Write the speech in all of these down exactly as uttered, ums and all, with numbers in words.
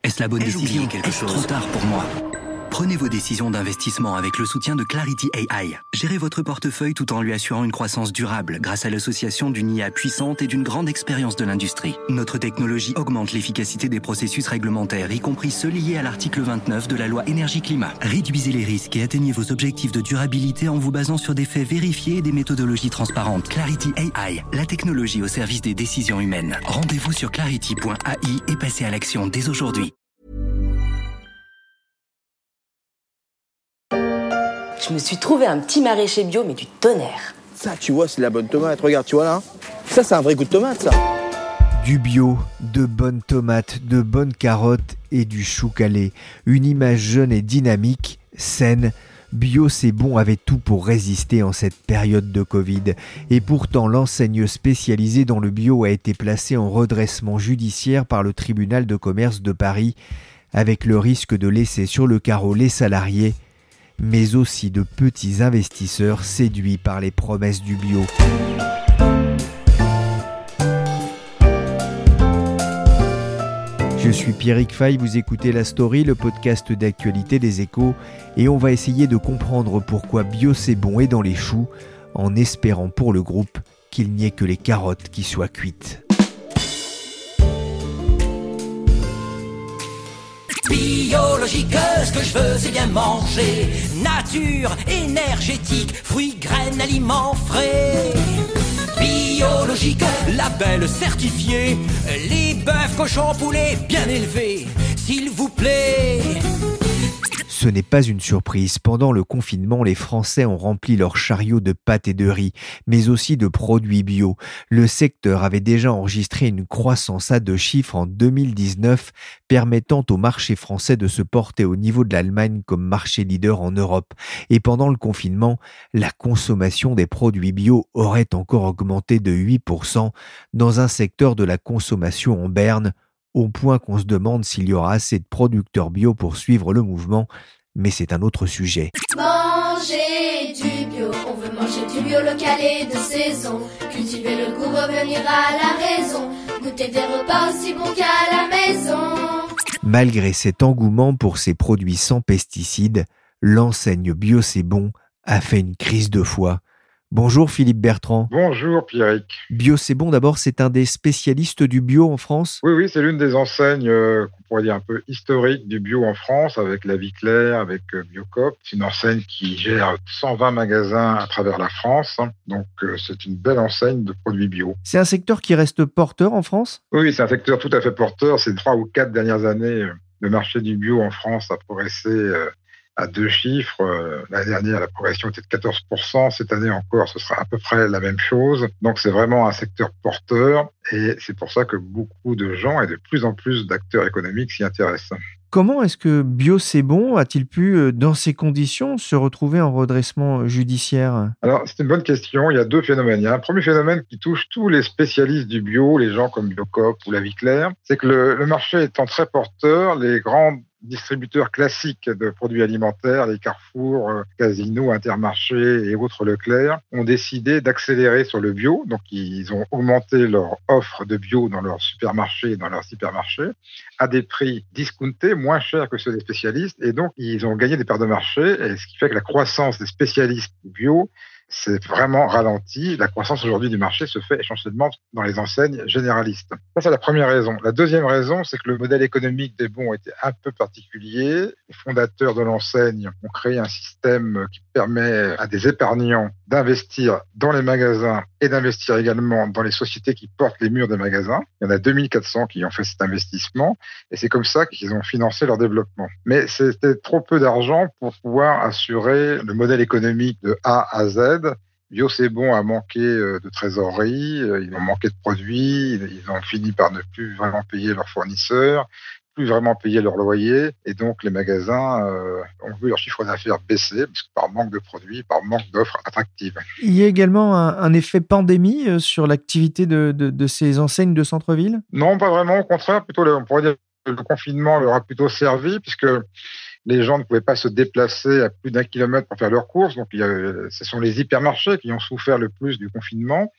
Est-ce la bonne Ai-je décision? oublié quelque Est-ce chose? trop tard pour moi? Prenez vos décisions d'investissement avec le soutien de Clarity A I. Gérez votre portefeuille tout en lui assurant une croissance durable grâce à l'association d'une I A puissante et d'une grande expérience de l'industrie. Notre technologie augmente l'efficacité des processus réglementaires, y compris ceux liés à l'article vingt-neuf de la loi énergie-climat. Réduisez les risques et atteignez vos objectifs de durabilité en vous basant sur des faits vérifiés et des méthodologies transparentes. Clarity A I, la technologie au service des décisions humaines. Rendez-vous sur clarity point A I et passez à l'action dès aujourd'hui. Je me suis trouvé un petit maraîcher bio, mais du tonnerre. Ça, tu vois, c'est de la bonne tomate. Regarde, tu vois là. Ça, c'est un vrai goût de tomate, ça. Du bio, de bonnes tomates, de bonnes carottes et du chou calé. Une image jeune et dynamique, saine. Bio, c'est bon, avait tout pour résister en cette période de Covid. Et pourtant, l'enseigne spécialisée dans le bio a été placée en redressement judiciaire par le tribunal de commerce de Paris, avec le risque de laisser sur le carreau les salariés, mais aussi de petits investisseurs séduits par les promesses du bio. Je suis Pierrick Fay, vous écoutez La Story, le podcast d'actualité des Échos, et on va essayer de comprendre pourquoi bio c'est bon et dans les choux, en espérant pour le groupe qu'il n'y ait que les carottes qui soient cuites. Biologique, ce que je veux c'est bien manger. Nature, énergétique, fruits, graines, aliments frais. Biologique, label certifié. Les bœufs, cochons, poulets bien élevés, s'il vous plaît. Ce n'est pas une surprise. Pendant le confinement, les Français ont rempli leurs chariots de pâtes et de riz, mais aussi de produits bio. Le secteur avait déjà enregistré une croissance à deux chiffres en deux mille dix-neuf, permettant au marché français de se porter au niveau de l'Allemagne comme marché leader en Europe. Et pendant le confinement, la consommation des produits bio aurait encore augmenté de huit pour cent dans un secteur de la consommation en berne, au point qu'on se demande s'il y aura assez de producteurs bio pour suivre le mouvement, mais c'est un autre sujet. Manger du bio, on veut manger du bio local et de saison. Cultiver le goût, revenir à la raison. Goûter des repas aussi bons qu'à la maison. Malgré cet engouement pour ces produits sans pesticides, l'enseigne Bio c'est bon a fait une crise de foi. Bonjour Philippe Bertrand. Bonjour Pierrick. Bio c'est bon, d'abord, c'est un des spécialistes du bio en France? Oui, oui, c'est l'une des enseignes, euh, qu'on pourrait dire un peu historiques du bio en France, avec La Vie Claire, avec euh, Biocoop. C'est une enseigne qui gère cent vingt magasins à travers la France, hein. Donc euh, c'est une belle enseigne de produits bio. C'est un secteur qui reste porteur en France? Oui, c'est un secteur tout à fait porteur. Ces trois ou quatre dernières années, euh, le marché du bio en France a progressé euh, à deux chiffres. L'année dernière, la progression était de quatorze pour cent. Cette année encore, ce sera à peu près la même chose. Donc, c'est vraiment un secteur porteur et c'est pour ça que beaucoup de gens et de plus en plus d'acteurs économiques s'y intéressent. Comment est-ce que Bio c'est bon a-t-il pu, dans ces conditions, se retrouver en redressement judiciaire? Alors, c'est une bonne question. Il y a deux phénomènes. Il y a un premier phénomène qui touche tous les spécialistes du bio, les gens comme Biocoop ou La Vie Claire. C'est que le, le marché étant très porteur, les grands distributeurs classiques de produits alimentaires, les Carrefour, euh, Casino, Intermarché et autres Leclerc, ont décidé d'accélérer sur le bio. Donc, ils ont augmenté leur offre de bio dans leurs supermarchés et dans leurs hypermarchés à des prix discountés, moins chers que ceux des spécialistes. Et donc, ils ont gagné des parts de marché, et ce qui fait que la croissance des spécialistes bio c'est vraiment ralenti. La croissance aujourd'hui du marché se fait essentiellement dans les enseignes généralistes. Ça, c'est la première raison. La deuxième raison, c'est que le modèle économique des bons était un peu particulier. Les fondateurs de l'enseigne ont créé un système qui permet à des épargnants d'investir dans les magasins et d'investir également dans les sociétés qui portent les murs des magasins. Il y en a deux mille quatre cents qui ont fait cet investissement et c'est comme ça qu'ils ont financé leur développement. Mais c'était trop peu d'argent pour pouvoir assurer le modèle économique de A à Z. Bio c'est bon a manqué de trésorerie, ils ont manqué de produits, ils ont fini par ne plus vraiment payer leurs fournisseurs, plus vraiment payer leur loyer, et donc les magasins euh, ont vu leur chiffre d'affaires baisser parce que par manque de produits, par manque d'offres attractives. Il y a également un, un effet pandémie sur l'activité de, de, de ces enseignes de centre-ville? Non, pas vraiment, au contraire, plutôt le, on pourrait dire que le confinement leur a plutôt servi puisque les gens ne pouvaient pas se déplacer à plus d'un kilomètre pour faire leurs courses. Donc, il y a, ce sont les hypermarchés qui ont souffert le plus du confinement.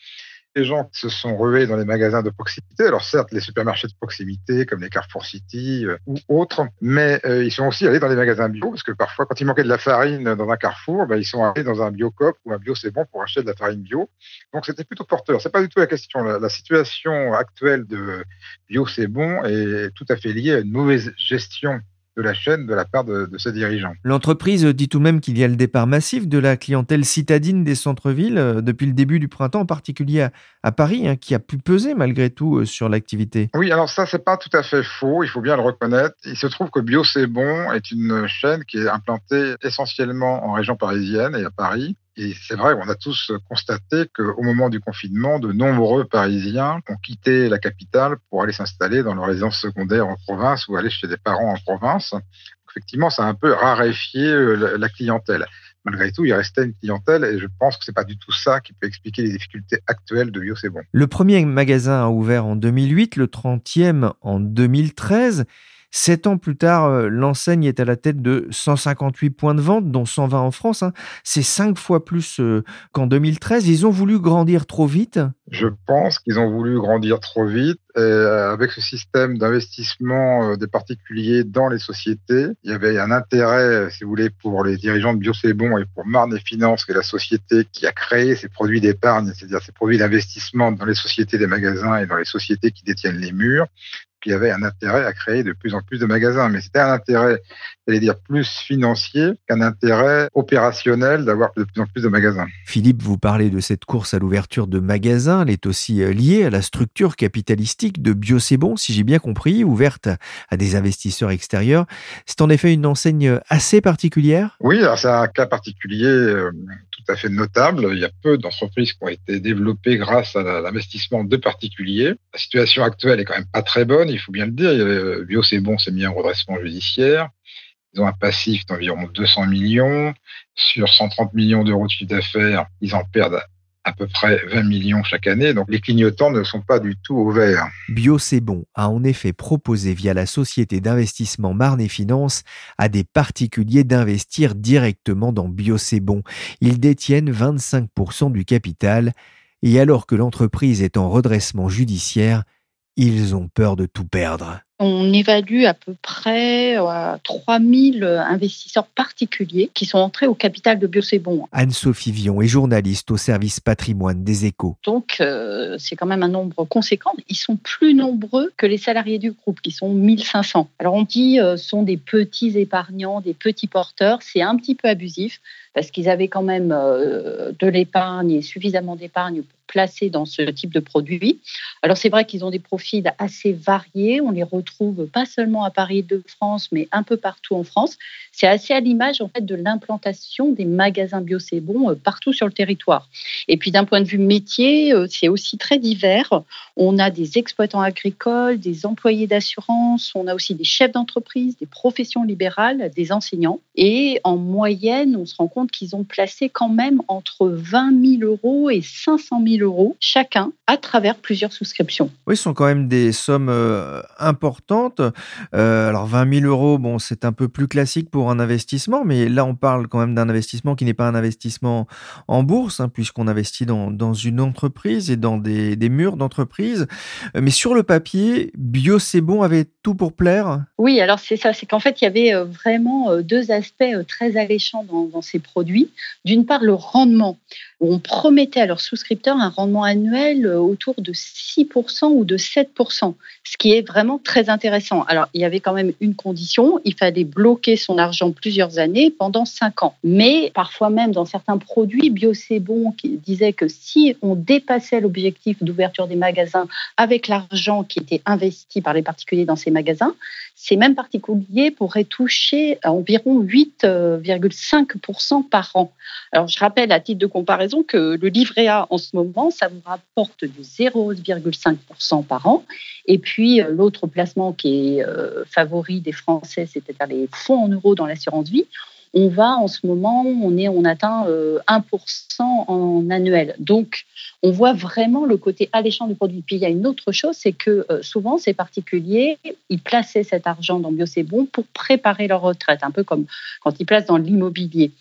les gens se sont rués dans les magasins de proximité. Alors certes, les supermarchés de proximité comme les Carrefour City euh, ou autres, mais euh, ils sont aussi allés dans les magasins bio parce que parfois, quand il manquait de la farine dans un Carrefour, ben, ils sont allés dans un Biocoop ou un Bio c'est bon pour acheter de la farine bio. Donc c'était plutôt porteur. C'est pas du tout la question. La, la situation actuelle de Bio c'est bon est tout à fait liée à une mauvaise gestion de la chaîne de la part de, de ses dirigeants. L'entreprise dit tout de même qu'il y a le départ massif de la clientèle citadine des centres-villes euh, depuis le début du printemps, en particulier à, à Paris, hein, qui a pu peser malgré tout euh, sur l'activité. Oui, alors ça, c'est pas tout à fait faux, il faut bien le reconnaître. Il se trouve que Bio c'est bon est une chaîne qui est implantée essentiellement en région parisienne et à Paris. Et c'est vrai, on a tous constaté qu'au moment du confinement, de nombreux Parisiens ont quitté la capitale pour aller s'installer dans leur résidence secondaire en province ou aller chez des parents en province. Donc, effectivement, ça a un peu raréfié la clientèle. Malgré tout, il restait une clientèle et je pense que c'est pas du tout ça qui peut expliquer les difficultés actuelles de Bio c'est bon. Le premier magasin a ouvert en deux mille huit, le trentième en deux mille treize. Sept ans plus tard, l'enseigne est à la tête de cent cinquante-huit points de vente, dont cent vingt en France. Hein. C'est cinq fois plus qu'en deux mille treize. Ils ont voulu grandir trop vite. Je pense qu'ils ont voulu grandir trop vite. Et avec ce système d'investissement des particuliers dans les sociétés, il y avait un intérêt, si vous voulez, pour les dirigeants de Bio c'est bon et pour Marne et Finance, qui est la société qui a créé ces produits d'épargne, c'est-à-dire ces produits d'investissement dans les sociétés des magasins et dans les sociétés qui détiennent les murs. Il y avait un intérêt à créer de plus en plus de magasins. Mais c'était un intérêt, j'allais dire, plus financier qu'un intérêt opérationnel d'avoir de plus en plus de magasins. Philippe, vous parlez de cette course à l'ouverture de magasins. Elle est aussi liée à la structure capitalistique de Bio c'est bon, si j'ai bien compris, ouverte à des investisseurs extérieurs. C'est en effet une enseigne assez particulière ? Oui, alors c'est un cas particulier euh, tout à fait notable. Il y a peu d'entreprises qui ont été développées grâce à l'investissement de particuliers. La situation actuelle est quand même pas très bonne. Il faut bien le dire, Bio c'est bon s'est mis en redressement judiciaire. Ils ont un passif d'environ deux cents millions. Sur cent trente millions d'euros de chiffre d'affaires, ils en perdent à peu près vingt millions chaque année. Donc les clignotants ne sont pas du tout au vert. Bio c'est bon a en effet proposé via la société d'investissement Marne et Finance à des particuliers d'investir directement dans Bio c'est bon. Ils détiennent vingt-cinq pour cent du capital. Et alors que l'entreprise est en redressement judiciaire, ils ont peur de tout perdre. On évalue à peu près à trois mille investisseurs particuliers qui sont entrés au capital de Bio c'est bon. Anne-Sophie Vion est journaliste au service patrimoine des Échos. Donc, euh, c'est quand même un nombre conséquent. Ils sont plus nombreux que les salariés du groupe, qui sont mille cinq cents. Alors, on dit euh, sont des petits épargnants, des petits porteurs. C'est un petit peu abusif parce qu'ils avaient quand même euh, de l'épargne et suffisamment d'épargne pour placer dans ce type de produit. Alors, c'est vrai qu'ils ont des profils assez variés. On les retrouve pas seulement à Paris de France, mais un peu partout en France. C'est assez à l'image en fait de l'implantation des magasins Bio c'est bon partout sur le territoire. Et puis d'un point de vue métier, c'est aussi très divers. On a des exploitants agricoles, des employés d'assurance, on a aussi des chefs d'entreprise, des professions libérales, des enseignants. Et en moyenne, on se rend compte qu'ils ont placé quand même entre vingt mille euros et cinq cent mille euros chacun à travers plusieurs souscriptions. Oui, ce sont quand même des sommes euh, importantes. Euh, alors vingt mille euros, bon, c'est un peu plus classique pour un investissement, mais là on parle quand même d'un investissement qui n'est pas un investissement en bourse, hein, puisqu'on investit dans, dans une entreprise et dans des, des murs d'entreprise. Mais sur le papier, Bio c'est bon avait tout pour plaire. Oui, alors c'est ça, c'est qu'en fait il y avait vraiment deux aspects très alléchants dans, dans ces produits. D'une part, le rendement. On promettait à leurs souscripteurs un rendement annuel autour de six pour cent ou de sept pour cent, ce qui est vraiment très intéressant. Alors, il y avait quand même une condition, il fallait bloquer son argent plusieurs années pendant cinq ans. Mais parfois même dans certains produits, Bio c'est bon qui disait que si on dépassait l'objectif d'ouverture des magasins avec l'argent qui était investi par les particuliers dans ces magasins, ces mêmes particuliers pourraient toucher environ huit virgule cinq pour cent par an. Alors, je rappelle à titre de comparaison que le livret A en ce moment, ça vous rapporte du zéro virgule cinq pour cent par an. Et puis, l'autre placement qui est euh, favori des Français, c'est-à-dire les fonds en euros dans l'assurance vie, on va en ce moment, on, est, on atteint euh, un pour cent en annuel. Donc, on voit vraiment le côté alléchant du produit. Puis, il y a une autre chose, c'est que euh, souvent, ces particuliers, ils plaçaient cet argent dans Bio c'est bon pour préparer leur retraite, un peu comme quand ils placent dans l'immobilier.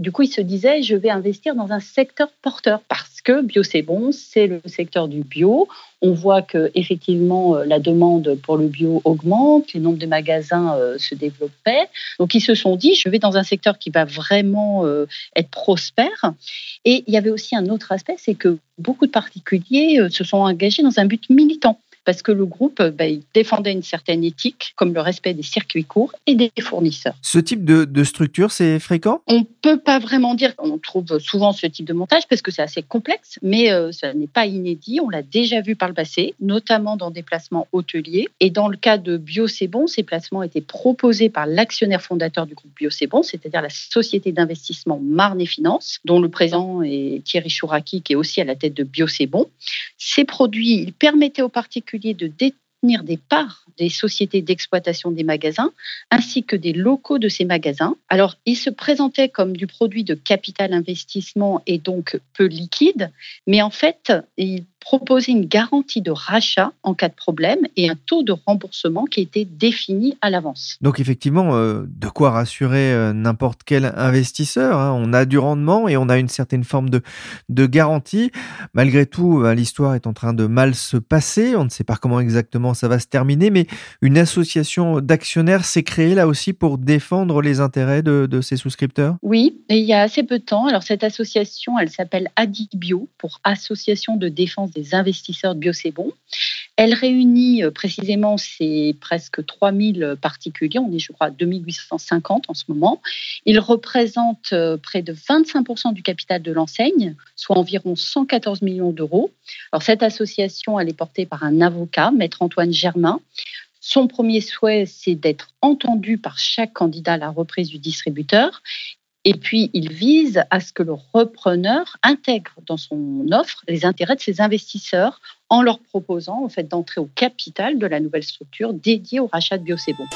Du coup, ils se disaient, je vais investir dans un secteur porteur parce que bio c'est bon, c'est le secteur du bio. On voit que effectivement la demande pour le bio augmente, les nombres de magasins euh, se développaient. Donc ils se sont dit, je vais dans un secteur qui va vraiment euh, être prospère. Et il y avait aussi un autre aspect, c'est que beaucoup de particuliers euh, se sont engagés dans un but militant. Parce que le groupe bah, il défendait une certaine éthique, comme le respect des circuits courts et des fournisseurs. Ce type de, de structure, c'est fréquent ? On ne peut pas vraiment dire qu'on trouve souvent ce type de montage parce que c'est assez complexe, mais euh, ça n'est pas inédit. On l'a déjà vu par le passé, notamment dans des placements hôteliers. Et dans le cas de Bio C'est Bon, ces placements étaient proposés par l'actionnaire fondateur du groupe Bio C'est Bon, c'est-à-dire la société d'investissement Marne et Finance, dont le président est Thierry Chouraki, qui est aussi à la tête de Bio C'est Bon. Ces produits, ils permettaient aux particuliers de détenir des parts des sociétés d'exploitation des magasins ainsi que des locaux de ces magasins. Alors, ils se présentaient comme du produit de capital investissement et donc peu liquide, mais en fait, ils proposer une garantie de rachat en cas de problème et un taux de remboursement qui était défini à l'avance. Donc effectivement, euh, de quoi rassurer euh, n'importe quel investisseur. Hein. On a du rendement et on a une certaine forme de, de garantie. Malgré tout, euh, l'histoire est en train de mal se passer. On ne sait pas comment exactement ça va se terminer, mais une association d'actionnaires s'est créée là aussi pour défendre les intérêts de, de ses souscripteurs. Oui, et il y a assez peu de temps. Alors cette association, elle s'appelle Adibio, pour Association de défense des investisseurs de Bio C'est Bon. Elle réunit précisément ces presque trois mille particuliers. On est, je crois, deux mille huit cent cinquante en ce moment. Ils représentent près de vingt-cinq pour cent du capital de l'enseigne, soit environ cent quatorze millions d'euros. Alors, cette association, elle est portée par un avocat, Maître Antoine Germain. Son premier souhait, c'est d'être entendu par chaque candidat à la reprise du distributeur. Et puis, il vise à ce que le repreneur intègre dans son offre les intérêts de ses investisseurs en leur proposant en fait, d'entrer au capital de la nouvelle structure dédiée au rachat de Bio C'est Bon.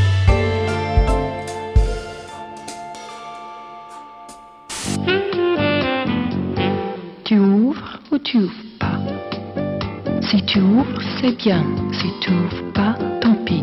Tu ouvres ou tu ouvres pas ? Si tu ouvres, c'est bien. Si tu ouvres pas, tant pis.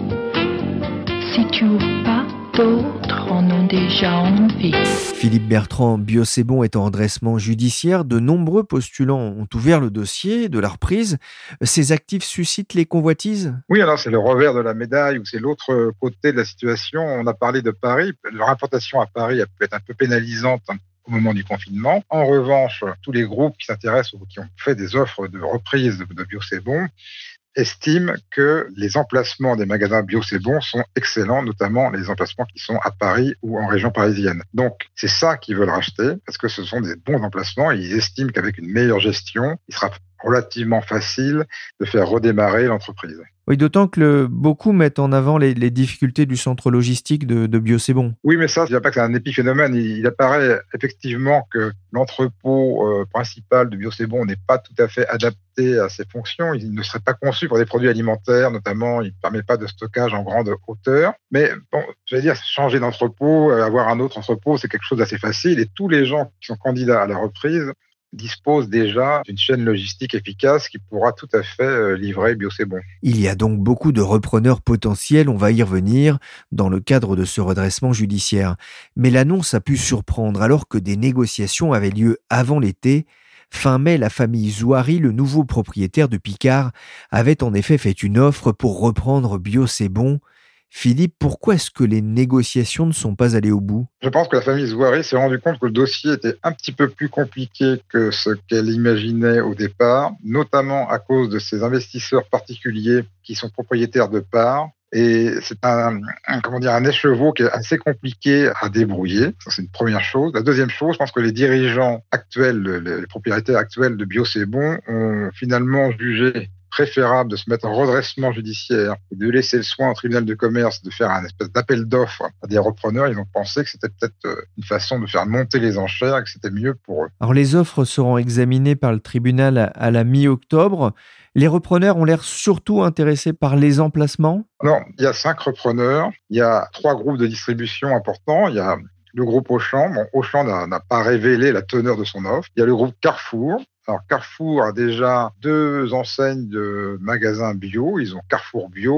Si tu ouvres pas, d'autres en ont déjà envie. Philippe Bertrand, Bio C'est Bon est en redressement judiciaire. De nombreux postulants ont ouvert le dossier de la reprise. Ces actifs suscitent les convoitises ? Oui, alors c'est le revers de la médaille ou c'est l'autre côté de la situation. On a parlé de Paris. Leur implantation à Paris a pu être un peu pénalisante au moment du confinement. En revanche, tous les groupes qui s'intéressent ou qui ont fait des offres de reprise de Bio C'est Bon estiment que les emplacements des magasins Bio C'est Bon sont excellents, notamment les emplacements qui sont à Paris ou en région parisienne. Donc, c'est ça qu'ils veulent racheter, parce que ce sont des bons emplacements et ils estiment qu'avec une meilleure gestion, il sera relativement facile de faire redémarrer l'entreprise. Oui, d'autant que le, beaucoup mettent en avant les, les difficultés du centre logistique de, de Bio C'est Bon. Oui, mais ça, je ne dirais pas que c'est un épiphénomène. Il, il apparaît effectivement que l'entrepôt euh, principal de Bio C'est Bon n'est pas tout à fait adapté à ses fonctions. Il ne serait pas conçu pour des produits alimentaires, notamment, il ne permet pas de stockage en grande hauteur. Mais bon, je veux dire, changer d'entrepôt, avoir un autre entrepôt, c'est quelque chose d'assez facile. Et tous les gens qui sont candidats à la reprise dispose déjà d'une chaîne logistique efficace qui pourra tout à fait livrer Bio C'est Bon. Il y a donc beaucoup de repreneurs potentiels, on va y revenir, dans le cadre de ce redressement judiciaire. Mais l'annonce a pu surprendre alors que des négociations avaient lieu avant l'été. Fin mai, la famille Zouari, le nouveau propriétaire de Picard, avait en effet fait une offre pour reprendre Bio C'est Bon. Philippe, pourquoi est-ce que les négociations ne sont pas allées au bout ? Je pense que la famille Zouari s'est rendue compte que le dossier était un petit peu plus compliqué que ce qu'elle imaginait au départ, notamment à cause de ces investisseurs particuliers qui sont propriétaires de parts. Et c'est un, un, comment dire, un écheveau qui est assez compliqué à débrouiller. Ça, c'est une première chose. La deuxième chose, je pense que les dirigeants actuels, les propriétaires actuels de Bio C'est Bon ont finalement jugé préférable de se mettre en redressement judiciaire et de laisser le soin au tribunal de commerce de faire un espèce d'appel d'offres à des repreneurs. Ils ont pensé que c'était peut-être une façon de faire monter les enchères et que c'était mieux pour eux. Alors les offres seront examinées par le tribunal à la mi-octobre. Les repreneurs ont l'air surtout intéressés par les emplacements ? Non, il y a cinq repreneurs. Il y a trois groupes de distribution importants. Il y a le groupe Auchan. Bon, Auchan n'a, n'a pas révélé la teneur de son offre. Il y a le groupe Carrefour. Alors, Carrefour a déjà deux enseignes de magasins bio. Ils ont Carrefour Bio,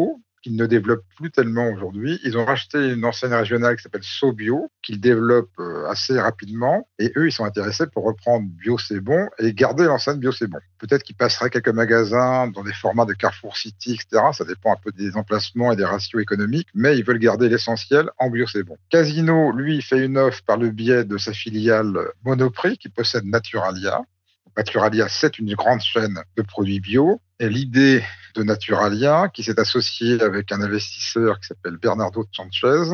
qu'ils ne développent plus tellement aujourd'hui. Ils ont racheté une enseigne régionale qui s'appelle SoBio, qu'ils développent assez rapidement. Et eux, ils sont intéressés pour reprendre Bio c'est bon et garder l'enseigne Bio c'est bon. Peut-être qu'ils passeraient quelques magasins dans des formats de Carrefour City, et cetera. Ça dépend un peu des emplacements et des ratios économiques, mais ils veulent garder l'essentiel en Bio c'est bon. Casino, lui, fait une offre par le biais de sa filiale Monoprix qui possède Naturalia. Naturalia, c'est une grande chaîne de produits bio. Et l'idée de Naturalia, qui s'est associée avec un investisseur qui s'appelle Bernardo Sanchez,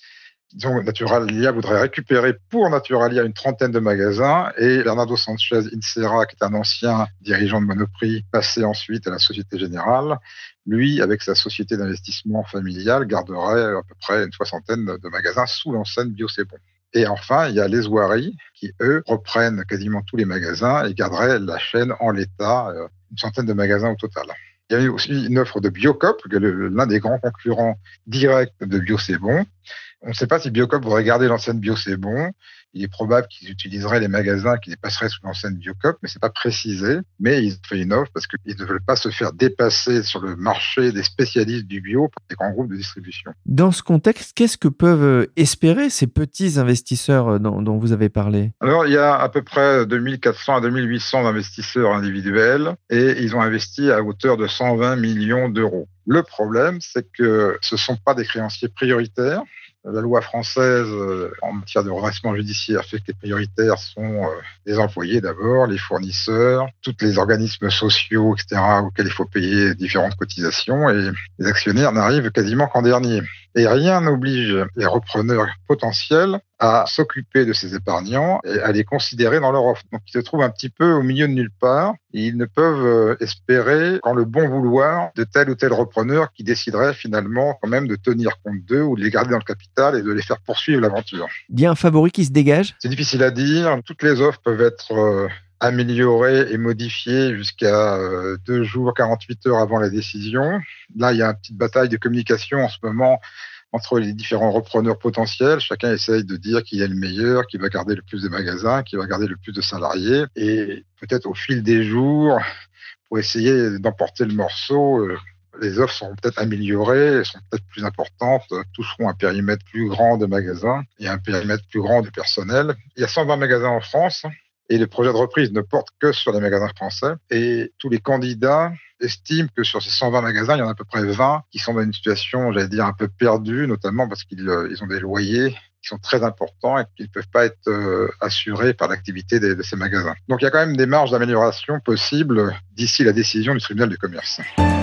donc Naturalia voudrait récupérer pour Naturalia une trentaine de magasins et Bernardo Sanchez Insera, qui est un ancien dirigeant de Monoprix, passé ensuite à la Société Générale, lui, avec sa société d'investissement familiale, garderait à peu près une soixantaine de magasins sous l'enseigne Bio c'est bon. Et enfin, il y a les Ouaries qui, eux, reprennent quasiment tous les magasins et garderaient la chaîne en l'état, une centaine de magasins au total. Il y a eu aussi une offre de Biocop, l'un des grands concurrents directs de Bio c'est bon. On ne sait pas si Biocop voudrait garder l'enseigne Bio c'est bon. Il est probable qu'ils utiliseraient les magasins qui passeraient sous l'enseigne Biocop, mais c'est pas précisé. Mais ils ont fait une offre parce qu'ils ne veulent pas se faire dépasser sur le marché des spécialistes du bio par des grands groupes de distribution. Dans ce contexte, qu'est-ce que peuvent espérer ces petits investisseurs dont, dont vous avez parlé ? Alors, il y a à peu près deux mille quatre cents à deux mille huit cents investisseurs individuels et ils ont investi à hauteur de cent vingt millions d'euros. Le problème, c'est que ce ne sont pas des créanciers prioritaires. La loi française en matière de redressement judiciaire fait que les prioritaires sont les employés d'abord, les fournisseurs, tous les organismes sociaux, et cetera, auxquels il faut payer différentes cotisations, et les actionnaires n'arrivent quasiment qu'en dernier. Et rien n'oblige les repreneurs potentiels à s'occuper de ces épargnants et à les considérer dans leur offre. Donc ils se trouvent un petit peu au milieu de nulle part et ils ne peuvent espérer qu'en le bon vouloir de tel ou tel repreneur qui déciderait finalement quand même de tenir compte d'eux ou de les garder dans le capital et de les faire poursuivre l'aventure. Il y a un favori qui se dégage ? C'est difficile à dire. Toutes les offres peuvent être améliorées et modifiées jusqu'à deux jours, quarante-huit heures avant la décision. Là, il y a une petite bataille de communication en ce moment entre les différents repreneurs potentiels. Chacun essaye de dire qui est le meilleur, qui va garder le plus de magasins, qui va garder le plus de salariés. Et peut-être au fil des jours, pour essayer d'emporter le morceau, les offres seront peut-être améliorées, elles seront peut-être plus importantes, toucheront un périmètre plus grand de magasins et un périmètre plus grand de personnel. Il y a cent vingt magasins en France et le projet de reprise ne porte que sur les magasins français. Et tous les candidats estiment que sur ces cent vingt magasins, il y en a à peu près vingt qui sont dans une situation, j'allais dire, un peu perdue, notamment parce qu'ils ils ont des loyers qui sont très importants et qui ne peuvent pas être euh, assurés par l'activité de, de ces magasins. Donc il y a quand même des marges d'amélioration possibles d'ici la décision du tribunal de commerce.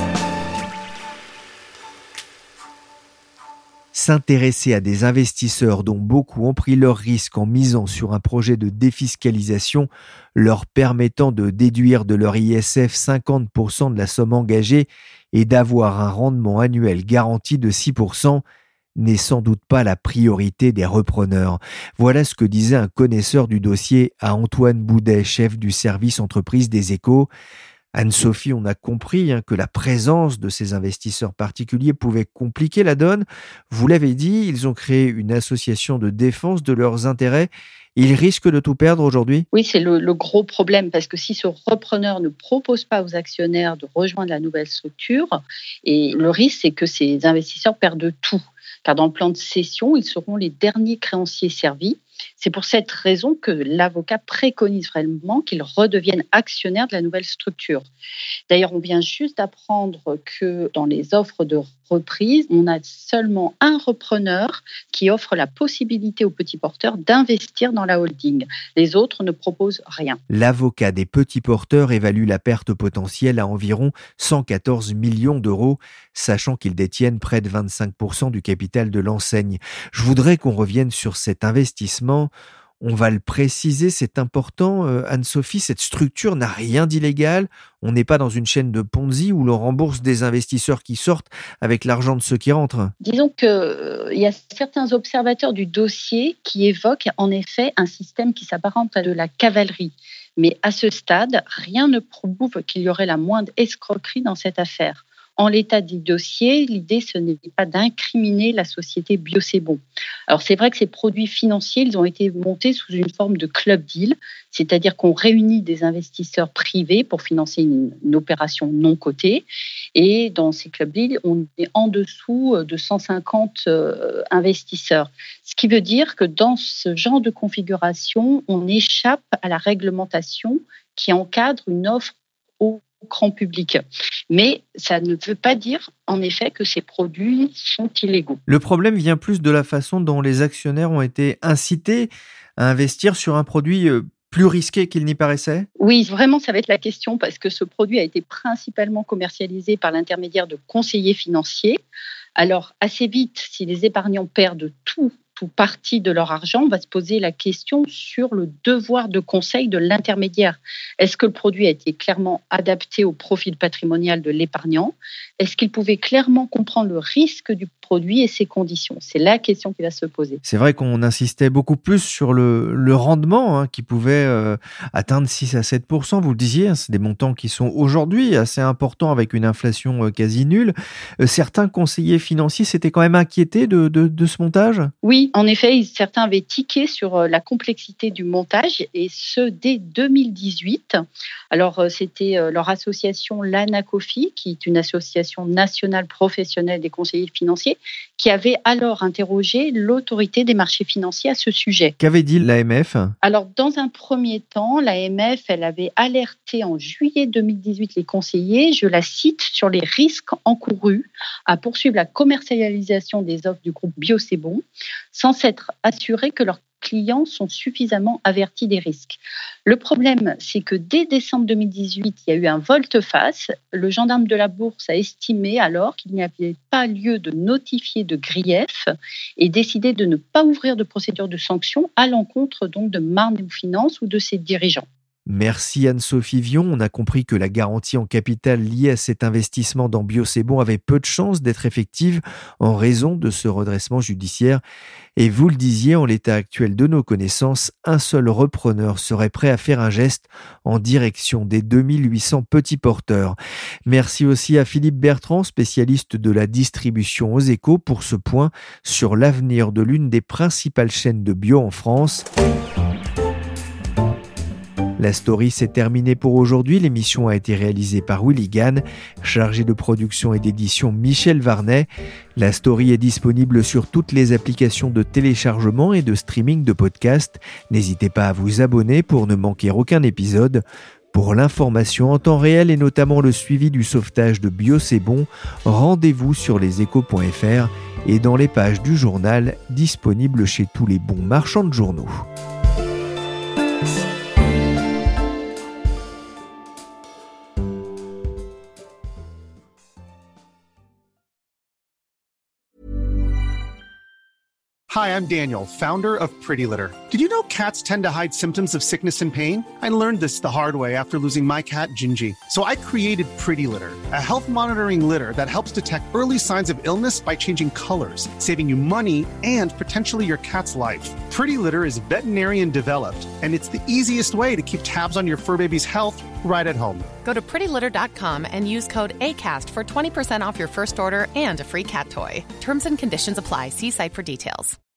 S'intéresser à des investisseurs dont beaucoup ont pris leurs risques en misant sur un projet de défiscalisation leur permettant de déduire de leur I S F cinquante pour cent de la somme engagée et d'avoir un rendement annuel garanti de six pour cent n'est sans doute pas la priorité des repreneurs. Voilà ce que disait un connaisseur du dossier à Antoine Boudet, chef du service entreprise des Échos. Anne-Sophie, on a compris hein, que la présence de ces investisseurs particuliers pouvait compliquer la donne. Vous l'avez dit, ils ont créé une association de défense de leurs intérêts. Ils risquent de tout perdre aujourd'hui ? Oui, c'est le, le gros problème, parce que si ce repreneur ne propose pas aux actionnaires de rejoindre la nouvelle structure, et le risque, c'est que ces investisseurs perdent tout. Car dans le plan de cession, ils seront les derniers créanciers servis. C'est pour cette raison que l'avocat préconise vraiment qu'ils redeviennent actionnaires de la nouvelle structure. D'ailleurs, on vient juste d'apprendre que dans les offres de reprise, on a seulement un repreneur qui offre la possibilité aux petits porteurs d'investir dans la holding. Les autres ne proposent rien. L'avocat des petits porteurs évalue la perte potentielle à environ cent quatorze millions d'euros, sachant qu'ils détiennent près de vingt-cinq pour cent du capital de l'enseigne. Je voudrais qu'on revienne sur cet investissement. On va le préciser, c'est important. Euh, Anne-Sophie, cette structure n'a rien d'illégal. On n'est pas dans une chaîne de Ponzi où l'on rembourse des investisseurs qui sortent avec l'argent de ceux qui rentrent. Disons qu'il euh, y a certains observateurs du dossier qui évoquent en effet un système qui s'apparente à de la cavalerie. Mais à ce stade, rien ne prouve qu'il y aurait la moindre escroquerie dans cette affaire. En l'état du dossier, l'idée, ce n'est pas d'incriminer la société Biocébon. Alors, c'est vrai que ces produits financiers, ils ont été montés sous une forme de club deal, c'est-à-dire qu'on réunit des investisseurs privés pour financer une, une opération non cotée. Et dans ces club deals, on est en dessous de cent cinquante euh, investisseurs. Ce qui veut dire que dans ce genre de configuration, on échappe à la réglementation qui encadre une offre au grand public. Mais ça ne veut pas dire, en effet, que ces produits sont illégaux. Le problème vient plus de la façon dont les actionnaires ont été incités à investir sur un produit plus risqué qu'il n'y paraissait ? Oui, vraiment, ça va être la question parce que ce produit a été principalement commercialisé par l'intermédiaire de conseillers financiers. Alors, assez vite, si les épargnants perdent tout ou partie de leur argent, on va se poser la question sur le devoir de conseil de l'intermédiaire. Est-ce que le produit a été clairement adapté au profil patrimonial de l'épargnant ? Est-ce qu'il pouvait clairement comprendre le risque du produit et ses conditions ? C'est la question qui va se poser. C'est vrai qu'on insistait beaucoup plus sur le, le rendement hein, qui pouvait euh, atteindre six à sept pour cent. Vous le disiez, hein, c'est des montants qui sont aujourd'hui assez importants avec une inflation euh, quasi nulle. Euh, certains conseillers financiers s'étaient quand même inquiétés de, de, de ce montage ? Oui, en effet, certains avaient tiqué sur la complexité du montage et ce, dès deux mille dix-huit. Alors, c'était leur association l'ANACOFI, qui est une association nationale professionnelle des conseillers financiers, qui avait alors interrogé l'autorité des marchés financiers à ce sujet. Qu'avait dit l'A M F ? Alors, dans un premier temps, l'A M F, elle avait alerté en juillet deux mille dix-huit les conseillers, je la cite, sur les risques encourus à poursuivre la commercialisation des offres du groupe Biocébon, sans s'être assurés que leurs clients sont suffisamment avertis des risques. Le problème, c'est que dès décembre deux mille dix-huit, il y a eu un volte-face. Le gendarme de la bourse a estimé alors qu'il n'y avait pas lieu de notifier de grief et décidé de ne pas ouvrir de procédure de sanction à l'encontre donc de Marne Finance ou de ses dirigeants. Merci Anne-Sophie Vion. On a compris que la garantie en capital liée à cet investissement dans Biocébon avait peu de chances d'être effective en raison de ce redressement judiciaire. Et vous le disiez, en l'état actuel de nos connaissances, un seul repreneur serait prêt à faire un geste en direction des deux mille huit cents petits porteurs. Merci aussi à Philippe Bertrand, spécialiste de la distribution aux Échos, pour ce point sur l'avenir de l'une des principales chaînes de bio en France. La story s'est terminée pour aujourd'hui. L'émission a été réalisée par Willy Gann, chargé de production et d'édition Michel Varnet. La story est disponible sur toutes les applications de téléchargement et de streaming de podcasts. N'hésitez pas à vous abonner pour ne manquer aucun épisode. Pour l'information en temps réel et notamment le suivi du sauvetage de Biocébon, rendez-vous sur leséchos point f r et dans les pages du journal disponibles chez tous les bons marchands de journaux. Hi, I'm Daniel, founder of Pretty Litter. Did you know cats tend to hide symptoms of sickness and pain? I learned this the hard way after losing my cat, Gingy. So I created Pretty Litter, a health monitoring litter that helps detect early signs of illness by changing colors, saving you money and potentially your cat's life. Pretty Litter is veterinarian developed, and it's the easiest way to keep tabs on your fur baby's health right at home. Go to pretty litter dot com and use code ACAST for twenty percent off your first order and a free cat toy. Terms and conditions apply. See site for details.